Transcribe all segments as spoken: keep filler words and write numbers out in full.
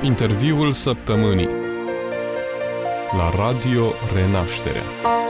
Interviul săptămânii la Radio Renașterea.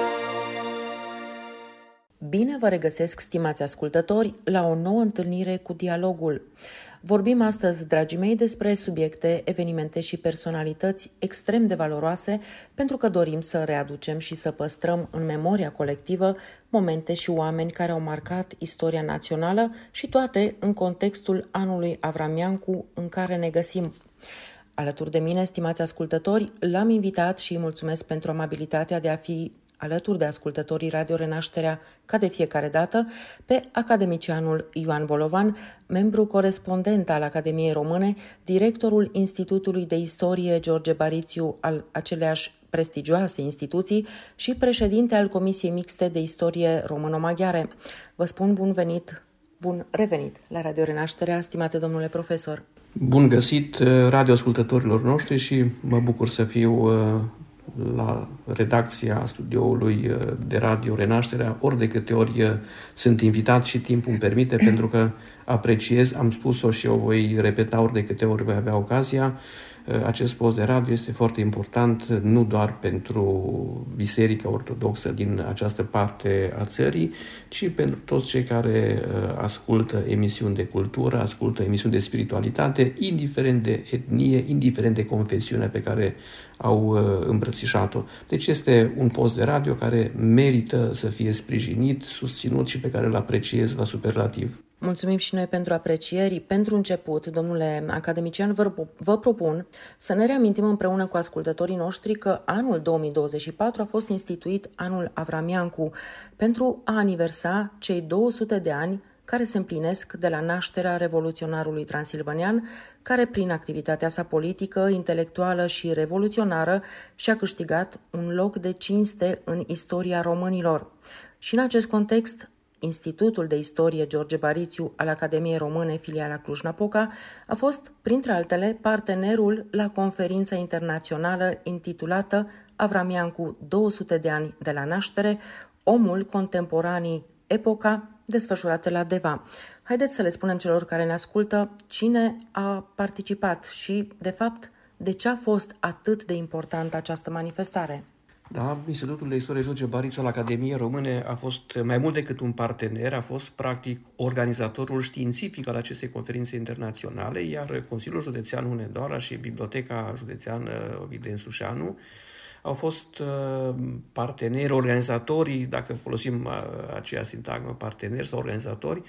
Bine vă regăsesc, stimați ascultători, la o nouă întâlnire cu Dialogul. Vorbim astăzi, dragii mei, despre subiecte, evenimente și personalități extrem de valoroase, pentru că dorim să readucem și să păstrăm în memoria colectivă momente și oameni care au marcat istoria națională și toate în contextul anului Avramiancu în care ne găsim. Alături de mine, stimați ascultători, l-am invitat și îi mulțumesc pentru amabilitatea de a fi alături de ascultătorii Radio Renașterea, ca de fiecare dată, pe academicianul Ioan Bolovan, membru corespondent al Academiei Române, directorul Institutului de Istorie George Barițiu al aceleași prestigioase instituții și președinte al Comisiei Mixte de Istorie Româno-Maghiare. Vă spun bun venit, bun revenit la Radio Renașterea, stimate domnule profesor. Bun găsit radioascultătorilor noștri și mă bucur să fiu la redacția studioului de Radio Renașterea, ori de câte ori sunt invitat și timpul îmi permite, pentru că apreciez, am spus-o și eu voi repeta ori de câte ori voi avea ocazia, acest post de radio este foarte important nu doar pentru Biserica Ortodoxă din această parte a țării, ci pentru toți cei care ascultă emisiuni de cultură, ascultă emisiuni de spiritualitate, indiferent de etnie, indiferent de confesiune pe care au îmbrățișat-o. Deci este un post de radio care merită să fie sprijinit, susținut și pe care îl apreciez la superlativ. Mulțumim și noi pentru aprecieri. Pentru început, domnule academician, vă, vă propun să ne reamintim împreună cu ascultătorii noștri că anul două mii douăzeci și patru a fost instituit anul Avramiancu pentru a aniversa cei două sute de ani care se împlinesc de la nașterea revoluționarului transilvanian, care prin activitatea sa politică, intelectuală și revoluționară și-a câștigat un loc de cinste în istoria românilor. Și în acest context, Institutul de Istorie George Barițiu al Academiei Române, filiala Cluj-Napoca, a fost, printre altele, partenerul la conferința internațională intitulată Avramiancu două sute de ani de la naștere, omul contemporanii epoca, desfășurată la Deva. Haideți să le spunem celor care ne ascultă cine a participat și, de fapt, de ce a fost atât de importantă această manifestare. Da, Institutul de Istorie George Barițiu al Academiei Române a fost mai mult decât un partener, a fost practic organizatorul științific al acestei conferințe internaționale, iar Consiliul Județean Hunedoara și Biblioteca Județeană Ovidiu Sușanu au fost parteneri, organizatorii, dacă folosim aceea sintagmă, parteneri sau organizatori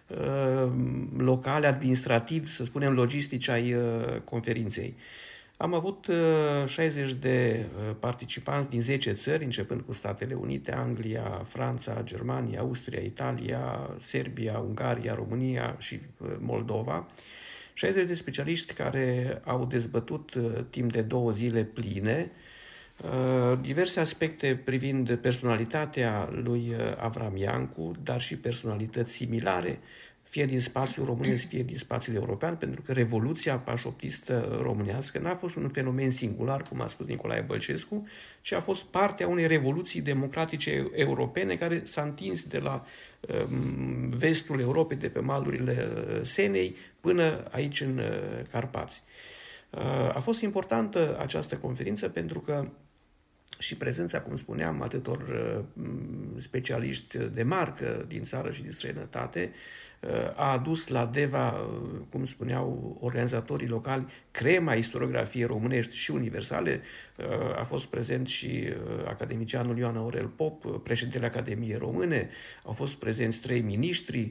locale, administrativi, să spunem logistici ai conferinței. Am avut șaizeci de participanți din zece țări, începând cu Statele Unite, Anglia, Franța, Germania, Austria, Italia, Serbia, Ungaria, România și Moldova. șaizeci de specialiști care au dezbătut timp de două zile pline diverse aspecte privind personalitatea lui Avramiancu, dar și personalități similare, fie din spațiul românesc, fie din spațiul european, pentru că revoluția pașoptistă românească n-a fost un fenomen singular, cum a spus Nicolae Bălcescu, ci a fost parte a unei revoluții democratice europene care s-a întins de la vestul Europei, de pe malurile Senei, până aici în Carpați. A fost importantă această conferință pentru că și prezența, cum spuneam, atâtor specialiști de marcă din țară și din străinătate a adus la Deva, cum spuneau organizatorii locali, crema istoriografiei românești și universale. A fost prezent și academicianul Ioan Aurel Pop, președintele Academiei Române, au fost prezenți trei miniștri,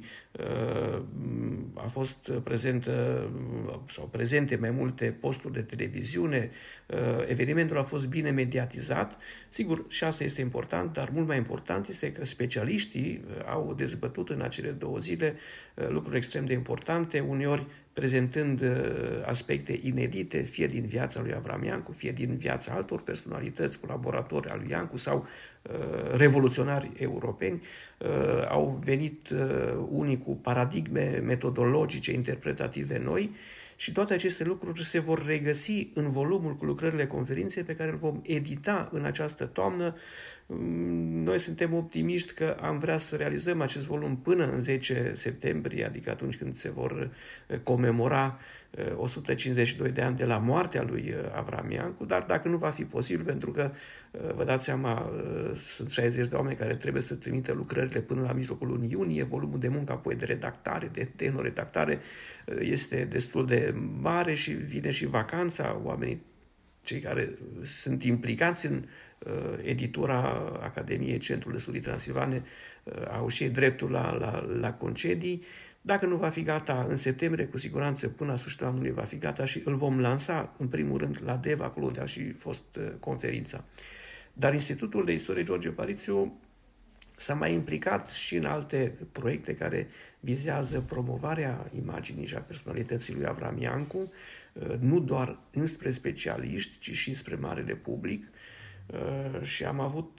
a fost prezent, sau prezente mai multe posturi de televiziune, evenimentul a fost bine mediatizat. Sigur, și asta este important, dar mult mai important este că specialiștii au dezbătut în acele două zile lucruri extrem de importante, uneori prezentând aspecte inedite, fie din viața lui Avramiancu, fie din viața altor personalități, colaboratori al lui Iancu sau uh, revoluționari europeni. Uh, au venit uh, unii cu paradigme metodologice, interpretative noi și toate aceste lucruri se vor regăsi în volumul cu lucrările conferinței pe care îl vom edita în această toamnă Noi suntem optimiști că am vrea să realizăm acest volum până în zece septembrie, adică atunci când se vor comemora o sută cincizeci și doi de ani de la moartea lui Avram Iancu, dar dacă nu va fi posibil, pentru că, vă dați seama, sunt șaizeci de oameni care trebuie să trimită lucrările până la mijlocul lunii iunie, volumul de muncă apoi de redactare, de tehnoredactare este destul de mare și vine și vacanța, oamenii cei care sunt implicați în editura Academiei Centrului de Studii Transilvane au și dreptul la, la, la concedii. Dacă nu va fi gata în septembrie, cu siguranță până la sfârșitul anului va fi gata și îl vom lansa în primul rând la Deva, acolo unde a și fost conferința. Dar Institutul de Istorie George Parițiu s-a mai implicat și în alte proiecte care vizează promovarea imaginii și a personalității lui Avram Iancu, nu doar înspre specialiști, ci și spre marele public. Și am avut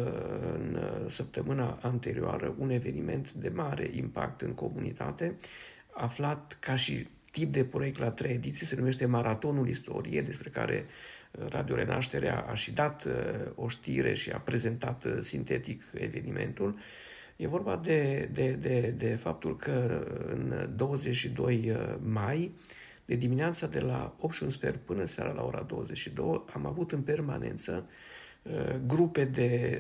în săptămâna anterioară un eveniment de mare impact în comunitate, aflat ca și tip de proiect la trei ediții, se numește Maratonul Istorie, despre care Radio Renașterea a și dat o știre și a prezentat sintetic evenimentul. E vorba de, de, de, de faptul că în douăzeci și doi mai, de dimineața de la opt și un sfert până seara la ora douăzeci și două, am avut în permanență grupe de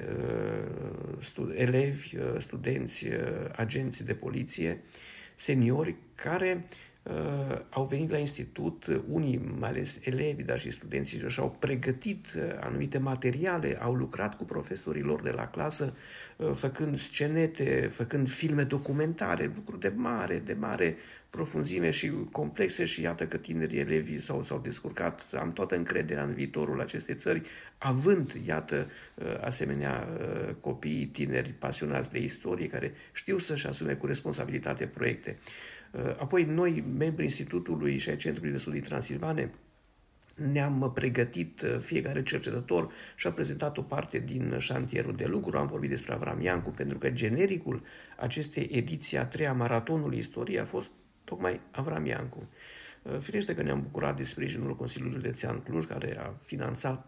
stud- elevi, studenți, agenți de poliție, seniori, care uh, au venit la institut, unii, mai ales elevii, dar și studenții, și-au pregătit anumite materiale, au lucrat cu profesorii lor de la clasă, uh, făcând scenete, făcând filme documentare, lucruri de mare, de mare profunzime și complexe, și iată că tinerii elevii s-au, s-au descurcat. Am toată încrederea în viitorul acestei țări, având, iată, asemenea copii tineri pasionați de istorie, care știu să-și asume cu responsabilitate proiecte. Apoi noi, membrii Institutului și ai Centrului de Studii Transilvane, ne-am pregătit, fiecare cercetător și-a prezentat o parte din șantierul de lucru. Am vorbit despre Avram Iancu, pentru că genericul acestei ediții a treia Maratonului Istoriei a fost tocmai Avram Iancu. Firește că ne-am bucurat de sprijinul Consiliului Județean Cluj, care a finanțat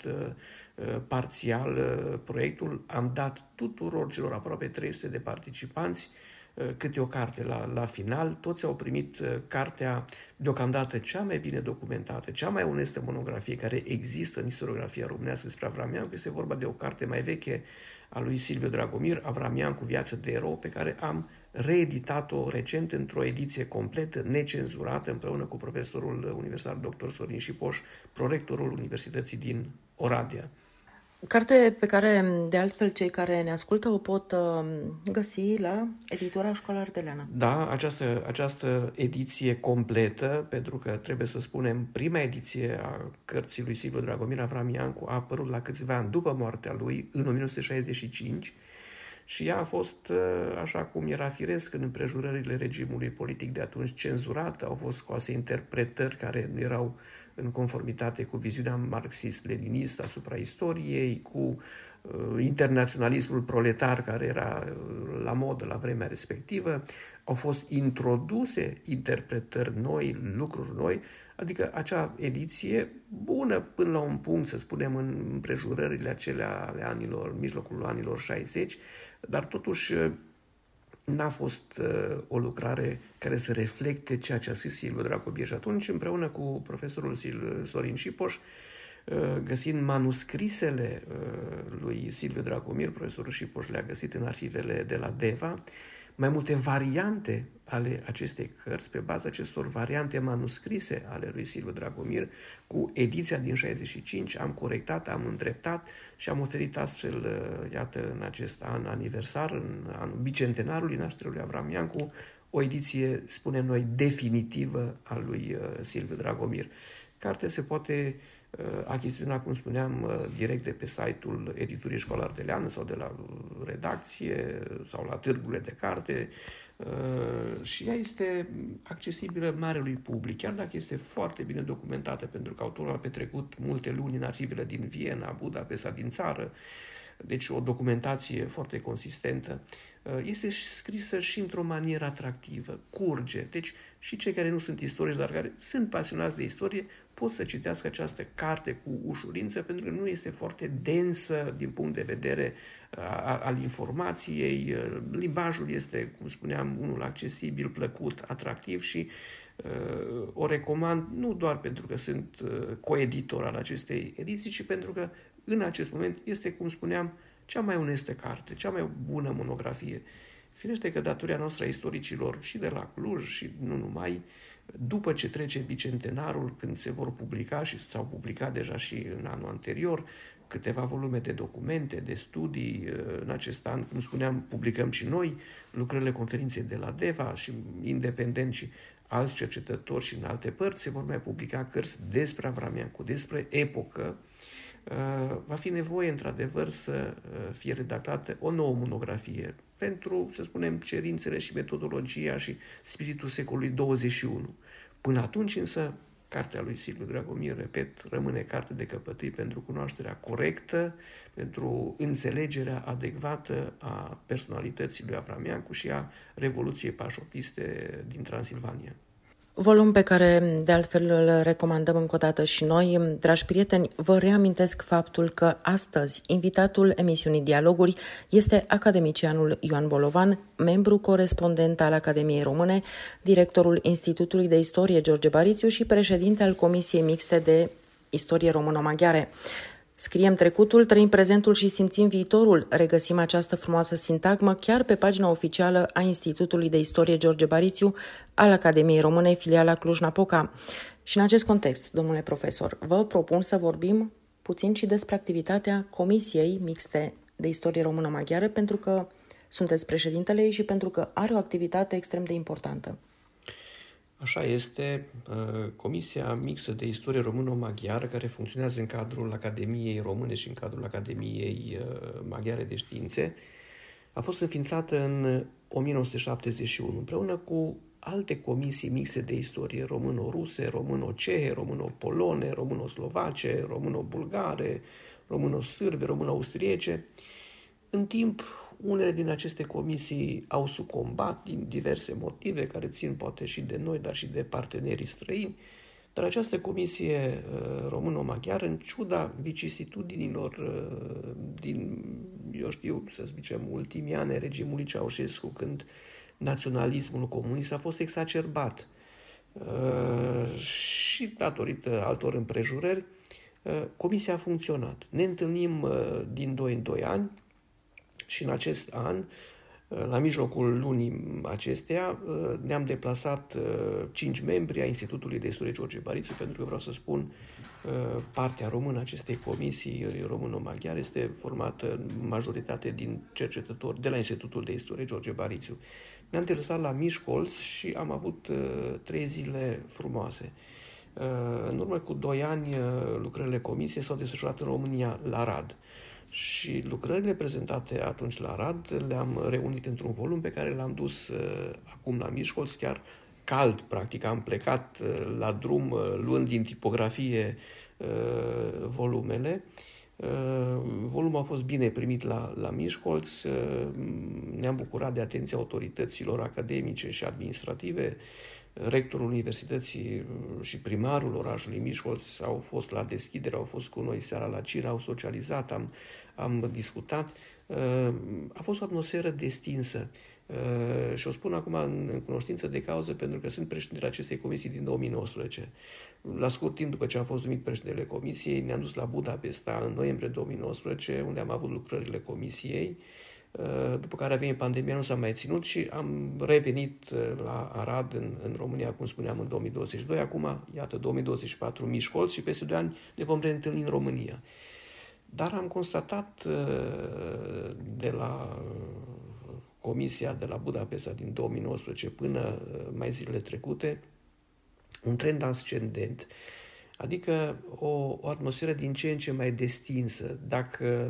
parțial proiectul. Am dat tuturor celor aproape trei sute de participanți câte o carte la, la final. Toți au primit cartea deocamdată cea mai bine documentată, cea mai onestă monografie care există în istoriografia românească despre Avram Iancu. Este vorba de o carte mai veche a lui Silviu Dragomir, Avram Iancu, Viață de erou, pe care am reeditat-o recent într-o ediție completă, necenzurată, împreună cu profesorul universitar doctor Sorin Șipoș, prorectorul Universității din Oradea. Carte pe care, de altfel, cei care ne ascultă o pot găsi la editura Școala Ardeleană. Da, această, această ediție completă, pentru că trebuie să spunem, prima ediție a cărții lui Silviu Dragomir, Avram Iancu, a apărut la câțiva ani după moartea lui, în o mie nouă sute șaizeci și cinci, și ea a fost, așa cum era firesc în împrejurările regimului politic de atunci, cenzurată. Au fost scoase interpretări care erau în conformitate cu viziunea marxist-leninistă asupra istoriei, cu uh, internaționalismul proletar care era uh, la modă la vremea respectivă. Au fost introduse interpretări noi, lucruri noi, adică acea ediție bună până la un punct, să spunem, în împrejurările acelea ale anilor, mijlocul anilor șaizeci, dar totuși n-a fost uh, o lucrare care să reflecte ceea ce a scris Silviu Dragomir. Și atunci, împreună cu profesorul Sorin Șipoș, uh, găsind manuscrisele uh, lui Silviu Dragomir, profesorul Șipoș le-a găsit în arhivele de la Deva, mai multe variante ale acestei cărți, pe baza acestor variante manuscrise ale lui Silviu Dragomir, cu ediția din șaizeci și cinci, am corectat, am îndreptat și am oferit astfel, iată, în acest an aniversar, în anul bicentenarului nașterii lui Avram Iancu, o ediție, spunem noi, definitivă a lui Silviu Dragomir. Cartea se poate achiziționa, cum spuneam, direct de pe site-ul Editurii Școala Ardeleană sau de la redacție sau la târgurile de carte, și ea este accesibilă marelui public, chiar dacă este foarte bine documentată, pentru că autorul a petrecut multe luni în arhivele din Viena, Budapesta, din țară, deci o documentație foarte consistentă. este scrisă și într-o manieră atractivă, curge. Deci și cei care nu sunt istorici, dar care sunt pasionați de istorie, pot să citească această carte cu ușurință, pentru că nu este foarte densă din punct de vedere al informației. Limbajul este, cum spuneam, unul accesibil, plăcut, atractiv și uh, o recomand nu doar pentru că sunt uh, coeditor al acestei ediții, ci pentru că în acest moment este, cum spuneam, cea mai onestă carte, cea mai bună monografie. Firește că datoria noastră a istoricilor și de la Cluj și nu numai, după ce trece bicentenarul, când se vor publica și s-au publicat deja și în anul anterior, câteva volume de documente, de studii. În acest an, cum spuneam, publicăm și noi lucrările conferinței de la Deva și independent și alți cercetători și în alte părți se vor mai publica cărți despre Avramiancu, despre epocă. Va fi nevoie, într-adevăr, să fie redactată o nouă monografie pentru, să spunem, cerințele și metodologia și spiritul secolului douăzeci și unu. Până atunci, însă, cartea lui Silviu Dragomir, repet, rămâne carte de căpătâi pentru cunoașterea corectă, pentru înțelegerea adecvată a personalității lui Avramiancu și a Revoluției pașopiste din Transilvania. Volum pe care, de altfel, îl recomandăm încă o dată și noi. Dragi prieteni, vă reamintesc faptul că astăzi invitatul emisiunii Dialoguri este academicianul Ioan Bolovan, membru corespondent al Academiei Române, directorul Institutului de Istorie George Barițiu și președinte al Comisiei Mixte de Istorie Româno-Maghiare. Scriem trecutul, trăim prezentul și simțim viitorul. Regăsim această frumoasă sintagmă chiar pe pagina oficială a Institutului de Istorie George Barițiu al Academiei Române, filiala Cluj-Napoca. Și în acest context, domnule profesor, vă propun să vorbim puțin și despre activitatea Comisiei Mixte de Istorie Română-Maghiară, pentru că sunteți președintele ei și pentru că are o activitate extrem de importantă. Așa este, Comisia Mixtă de Istorie Româno-Maghiară, care funcționează în cadrul Academiei Române și în cadrul Academiei Maghiare de Științe, a fost înființată în o mie nouă sute șaptezeci și unu, împreună cu alte comisii mixte de istorie româno-ruse, româno-cehe, româno-polone, româno-slovace, româno-bulgare, româno-sârbe, româno-austriece. În timp, unele din aceste comisii au sucombat din diverse motive, care țin poate și de noi, dar și de partenerii străini, dar această comisie uh, româno-maghiară, în ciuda vicisitudinilor uh, din, eu știu, să zicem, ultimii ani regimului Ceaușescu, când naționalismul comunist a fost exacerbat uh, și datorită altor împrejurări, uh, comisia a funcționat. Ne întâlnim uh, din doi în doi ani, și în acest an, la mijlocul lunii acesteia, ne-am deplasat cinci membri a Institutului de Istorie George Barițiu, pentru că vreau să spun, partea română a acestei comisii româno-maghiare este formată în majoritate din cercetători de la Institutul de Istorie George Barițiu. Ne-am deplasat la Miscolț și am avut trei zile frumoase. În urmă cu doi ani, lucrările comisiei s-au desfășurat în România, la Rad. Și lucrările prezentate atunci la Rad le-am reunit într-un volum pe care l-am dus uh, acum la Miscolț, chiar cald, practic. Am plecat uh, la drum uh, luând din tipografie uh, volumele. Uh, volumul a fost bine primit la, la Miscolț. Uh, ne-am bucurat de atenția autorităților academice și administrative. Rectorul Universității și primarul orașului Miscolț au fost la deschidere, au fost cu noi seara la cină, au socializat, am, am discutat. A fost o atmosferă destinsă și o spun acum în cunoștință de cauză pentru că sunt președintele acestei comisii din două mii nouăsprezece. La scurt timp după ce am fost numit președintele comisiei, ne-am dus la Budapesta în noiembrie două mii nouăsprezece, unde am avut lucrările comisiei. După care a venit pandemia, nu s-a mai ținut și am revenit la Arad, în, în România, cum spuneam, în două mii douăzeci și doi. Acum, iată, două mii douăzeci și patru, Miscolț, și peste doi ani ne vom reîntâlni în România. Dar am constatat de la Comisia de la Budapesta din două mii nouăsprezece până mai zilele trecute un trend ascendent, adică o, o atmosferă din ce în ce mai destinsă. Dacă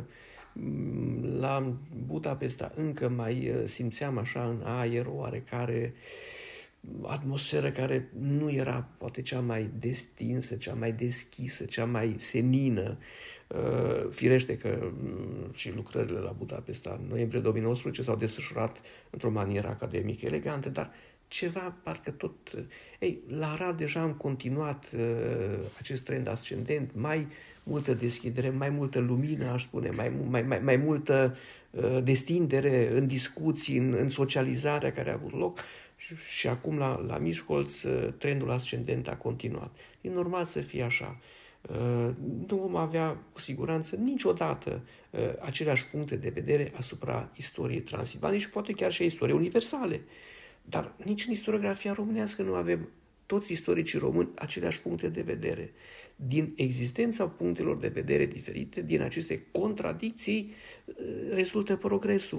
la Budapesta încă mai simțeam așa în aer oarecare atmosferă care nu era poate cea mai destinsă, cea mai deschisă, cea mai senină. Firește că și lucrările la Budapesta în noiembrie două mii nouăsprezece s-au desfășurat într-o manieră academică elegantă, dar ceva parcă tot... Ei, la Arad deja am continuat uh, acest trend ascendent, mai multă deschidere, mai multă lumină, aș spune, mai, mai, mai, mai multă uh, destindere în discuții, în, în socializarea care a avut loc și, și acum la, la Miskolc uh, trendul ascendent a continuat. E normal să fie așa. Uh, nu vom avea cu siguranță niciodată uh, aceleași puncte de vedere asupra istoriei Transilvaniei și poate chiar și a istoriei universale. Dar nici în istoriografia românească nu avem toți istoricii români aceleași puncte de vedere. Din existența punctelor de vedere diferite, din aceste contradicții, rezultă progresul.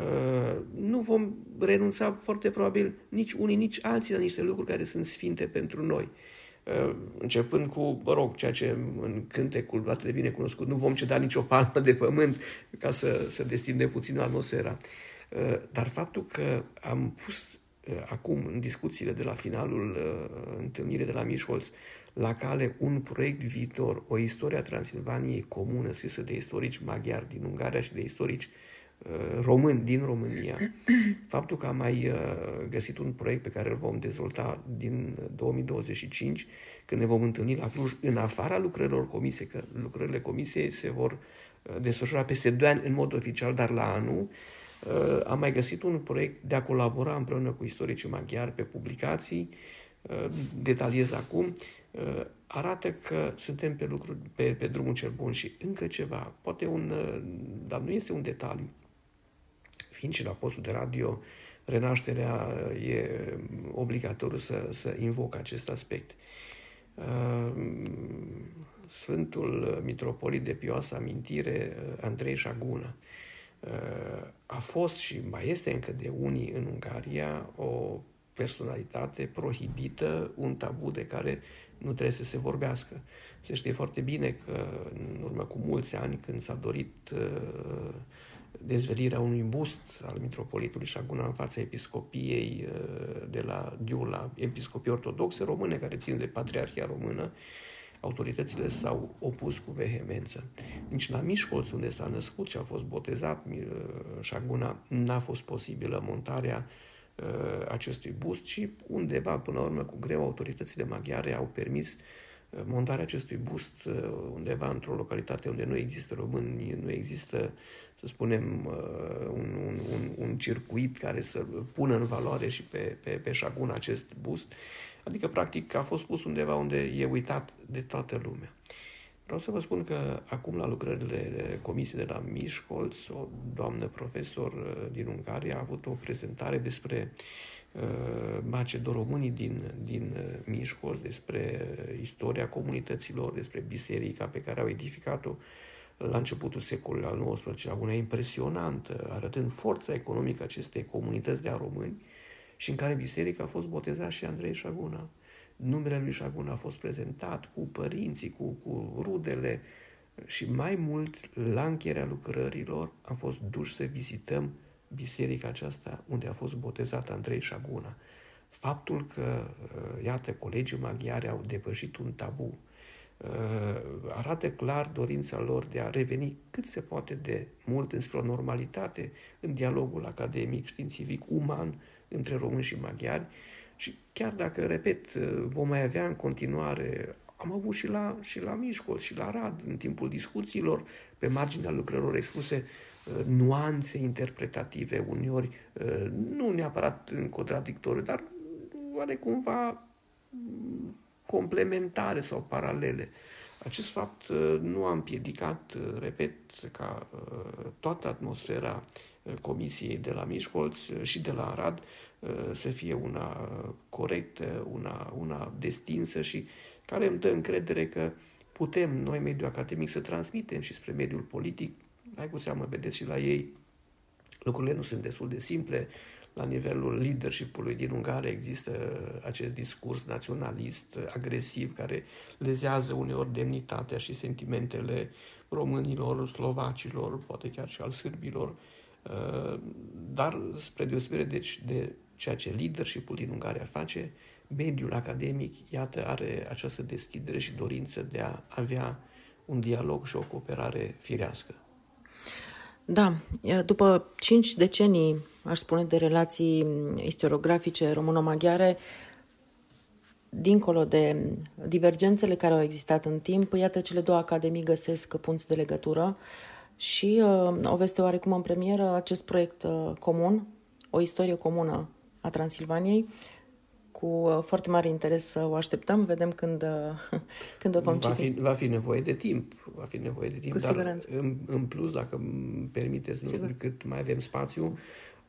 Nu vom renunța foarte probabil nici unii, nici alții la niște lucruri care sunt sfinte pentru noi. Începând cu, mă rog, ceea ce în cântecul atât de bine cunoscut, nu vom ceda nicio palmă de pământ ca să, să destindem puțin atmosfera. Dar faptul că am pus acum în discuțiile de la finalul uh, întâlnirii de la Miskolc la cale un proiect viitor, o istorie a Transilvaniei comună scrisă de istorici maghiari din Ungaria și de istorici uh, români din România. Faptul că am mai uh, găsit un proiect pe care îl vom dezvolta din două mii douăzeci și cinci, când ne vom întâlni la Cluj, în afara lucrărilor comisiei, că lucrările comisiei se vor uh, desfășura peste doi ani în mod oficial, dar la anul, Uh, am mai găsit un proiect de a colabora împreună cu istoricii maghiari pe publicații, uh, detaliez acum, uh, arată că suntem pe, lucru, pe, pe drumul cel bun. Și încă ceva, poate un, uh, dar nu este un detaliu, fiind și la postul de radio, Renașterea e obligatoriu să, să invoc acest aspect. Uh, Sfântul Mitropolit de pioasă amintire, Andrei Șaguna, a fost și mai este încă de unii în Ungaria o personalitate prohibită, un tabu de care nu trebuie să se vorbească. Se știe foarte bine că în urmă cu mulți ani, când s-a dorit dezvelirea unui bust al mitropolitului Șaguna în fața episcopiei de la Ghiula, episcopii ortodoxe române care țin de Patriarhia Română, autoritățile s-au opus cu vehemență. Nici la Miskolc, unde s-a născut și a fost botezat Șaguna, n-a fost posibilă montarea uh, acestui bust, ci undeva, până la urmă, cu greu, autoritățile maghiare au permis uh, montarea acestui bust uh, undeva într-o localitate unde nu există români, nu există, să spunem, uh, un, un, un, un circuit care să pună în valoare și pe, pe, pe Șaguna acest bust. Adică, practic, a fost pus undeva unde e uitat de toată lumea. Vreau să vă spun că acum, la lucrările comisiei de la Miskolc, o doamnă profesor din Ungaria a avut o prezentare despre uh, macedoromânii din, din Miskolc, despre istoria comunităților, despre biserica pe care au edificat-o la începutul secolului al nouăsprezecelea, una impresionantă, arătând forța economică acestei comunități de români, și în care biserica a fost botezat și Andrei Șaguna. Numele lui Șaguna a fost prezentat cu părinții, cu, cu rudele și mai mult, la încheierea lucrărilor, am fost duși să vizităm biserica aceasta unde a fost botezat Andrei Șaguna. Faptul că, iată, colegii maghiari au depășit un tabu, arată clar dorința lor de a reveni cât se poate de mult înspre o normalitate în dialogul academic, științific, uman, între români și maghiari. Și chiar dacă, repet, vom mai avea în continuare, am avut și la, și la Miskolc și la Arad, în timpul discuțiilor, pe marginea lucrărilor expuse, nuanțe interpretative, uneori nu neapărat în contradictoriu, dar oarecumva complementare sau paralele. Acest fapt nu a împiedicat, repet, ca toată atmosfera comisiei de la Miskolc și de la Arad să fie una corectă, una, una destinsă și care îmi dă încredere că putem, noi, mediul academic, să transmitem și spre mediul politic. Hai cu seamă, vedeți și la ei, lucrurile nu sunt destul de simple. La nivelul leadership-ului din Ungaria există acest discurs naționalist, agresiv, care lezează uneori demnitatea și sentimentele românilor, slovacilor, poate chiar și al sârbilor. Dar, spre deosebire deci, de ceea ce leadership-ul din Ungaria face, mediul academic, iată, are această deschidere și dorință de a avea un dialog și o cooperare firească. Da, după cinci decenii, aș spune, de relații istoriografice româno-maghiare, dincolo de divergențele care au existat în timp, iată, cele două academii găsesc punți de legătură și uh, o veste oarecum în premieră acest proiect uh, comun, o istorie comună a Transilvaniei, cu uh, foarte mare interes să o așteptăm, vedem când, uh, când o vom va citi. Fi, va fi nevoie de timp, va fi nevoie de timp, cu dar siguranță. În, în plus, dacă îmi permiteți, nu, cât mai avem spațiu,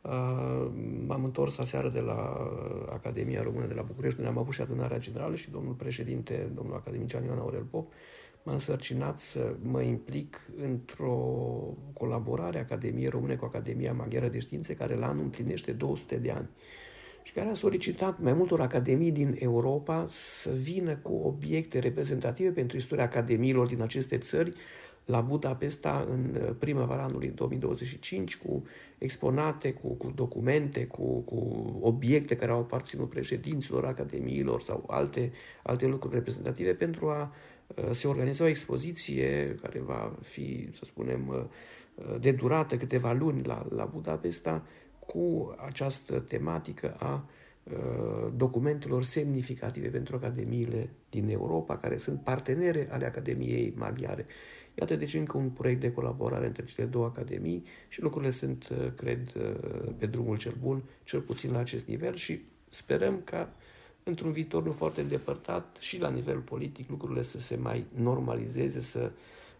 Uh, m-am întors aseară de la Academia Română de la București, unde am avut și adunarea generală și domnul președinte, domnul academician Ioan Aurel Pop, m-a însărcinat să mă implic într-o colaborare a Academiei Române cu Academia Maghiară de Științe, care la anul împlinește două sute de ani și care a solicitat mai multor academii din Europa să vină cu obiecte reprezentative pentru istoria academiilor din aceste țări la Budapesta în primăvara anului două mii douăzeci și cinci, cu exponate, cu, cu documente, cu, cu obiecte care au aparținut președinților academiilor sau alte, alte lucruri reprezentative, pentru a se organiza o expoziție care va fi, să spunem, de durată câteva luni la, la Budapesta, cu această tematică a documentelor semnificative pentru academiile din Europa, care sunt partenere ale Academiei Maghiare. Iată deci încă un proiect de colaborare între cele două academii și lucrurile sunt, cred, pe drumul cel bun, cel puțin la acest nivel, și sperăm ca într-un viitor nu foarte îndepărtat și la nivel politic lucrurile să se mai normalizeze, să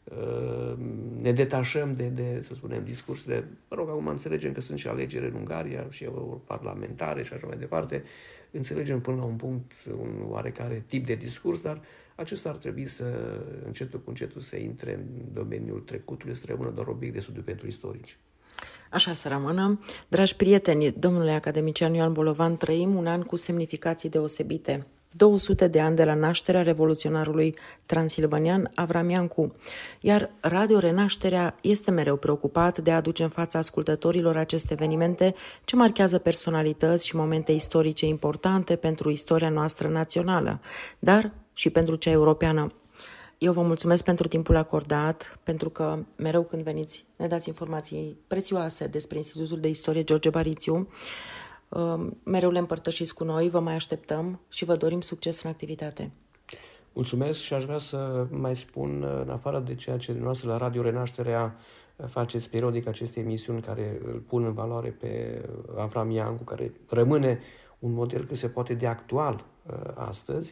uh, ne detașăm de, de, să spunem, discursurile. Mă rog, acum înțelegem că sunt și alegeri în Ungaria și parlamentare și așa mai departe. Înțelegem până la un punct un oarecare tip de discurs, dar acesta ar trebui să, încetul cu încetul, să intre în domeniul trecutului, să rămână doar obiect de studiu pentru istorici. Așa să rămână. Dragi prieteni, domnule academician Ioan Bolovan, trăim un an cu semnificații deosebite. două sute de ani de la nașterea revoluționarului transilvanian Avram Iancu, iar Radio Renașterea este mereu preocupat de a aduce în fața ascultătorilor aceste evenimente ce marchează personalități și momente istorice importante pentru istoria noastră națională, dar și pentru cea europeană. Eu vă mulțumesc pentru timpul acordat, pentru că mereu când veniți ne dați informații prețioase despre Institutul de Istorie George Barițiu. Mereu le împărtășiți cu noi, vă mai așteptăm și vă dorim succes în activitate. Mulțumesc și aș vrea să mai spun, în afară de ceea ce dumneavoastră la Radio Renașterea faceți periodic aceste emisiuni care îl pun în valoare pe Avram Iancu, care rămâne un model cât se poate de actual astăzi,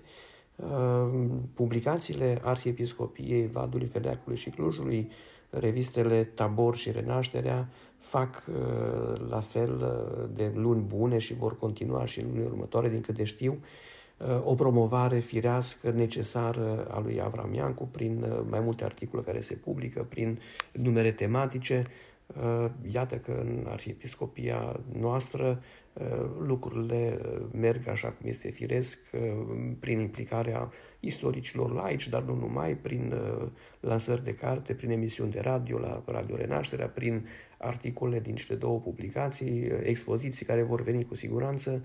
publicațiile Arhiepiscopiei Vadului, Feleacului și Clujului, revistele Tabor și Renașterea, fac la fel de luni bune și vor continua și în lunile următoare, din câte știu, o promovare firească, necesară a lui Avram Iancu, prin mai multe articole care se publică, prin numere tematice. Iată că în Arhiepiscopia noastră lucrurile merg așa cum este firesc, prin implicarea istoricilor laici, dar nu numai, prin lansări de carte, prin emisiuni de radio la Radio Renașterea, prin articole din cele două publicații, expoziții care vor veni cu siguranță.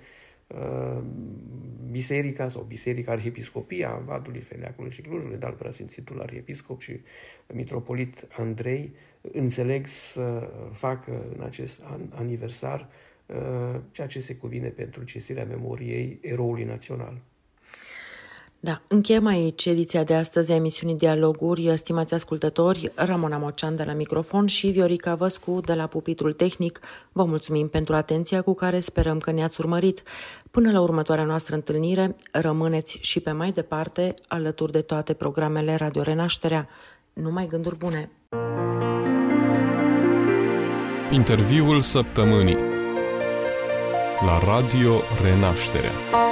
Biserica sau Biserica Arhiepiscopia Vadului, Feleacului și Clujului, de-al preasfințitul arhiepiscop și mitropolit Andrei, înțeleg să facă în acest an aniversar ceea ce se cuvine pentru cinstirea memoriei eroului național. Da, încheiem aici ediția de astăzi a emisiunii Dialoguri. Stimați ascultători, Ramona Mocean de la microfon și Viorica Văscu de la pupitrul tehnic. Vă mulțumim pentru atenția cu care sperăm că ne-ați urmărit. Până la următoarea noastră întâlnire, rămâneți și pe mai departe alături de toate programele Radio Renașterea. Numai gânduri bune! Interviul săptămânii la Radio Renașterea.